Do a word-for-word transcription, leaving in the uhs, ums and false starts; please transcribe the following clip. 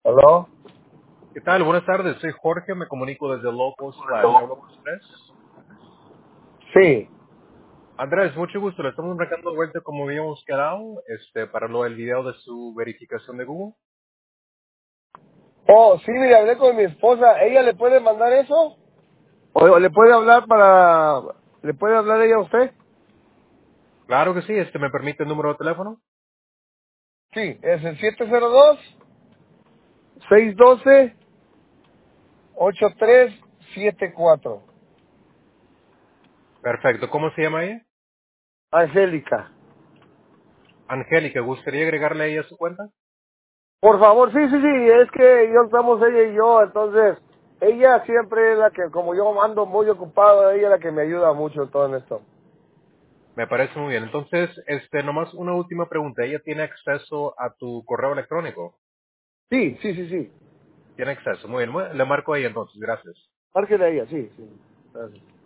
¿Aló? ¿Qué tal? Buenas tardes, soy Jorge, me comunico desde Local Slash. ¿Hablo con Andrés? Sí. Andrés, mucho gusto, le estamos marcando de vuelta como habíamos quedado, este, para lo del video de su verificación de Google. Oh, sí, mire, hablé con mi esposa. ¿Ella le puede mandar eso? ¿O, o le puede hablar para... ¿Le puede hablar ella a usted? Claro que sí, este, ¿me permite el número de teléfono? Sí, es el siete cero dos, seis uno dos, ocho tres siete cuatro. Perfecto, ¿cómo se llama ella? Angélica. Angélica, ¿gustaría agregarle a ella a su cuenta? Por favor, sí, sí, sí, es que yo estamos ella y yo, entonces, ella siempre es la que, como yo ando muy ocupado, ella es la que me ayuda mucho en todo esto. Me parece muy bien. Entonces, este, nomás una última pregunta. ¿Ella tiene acceso a tu correo electrónico? Sí, sí, sí, sí. Tiene acceso, muy bien. Bueno, le marco a ella entonces, gracias. Márquele a ella, sí, sí. Gracias.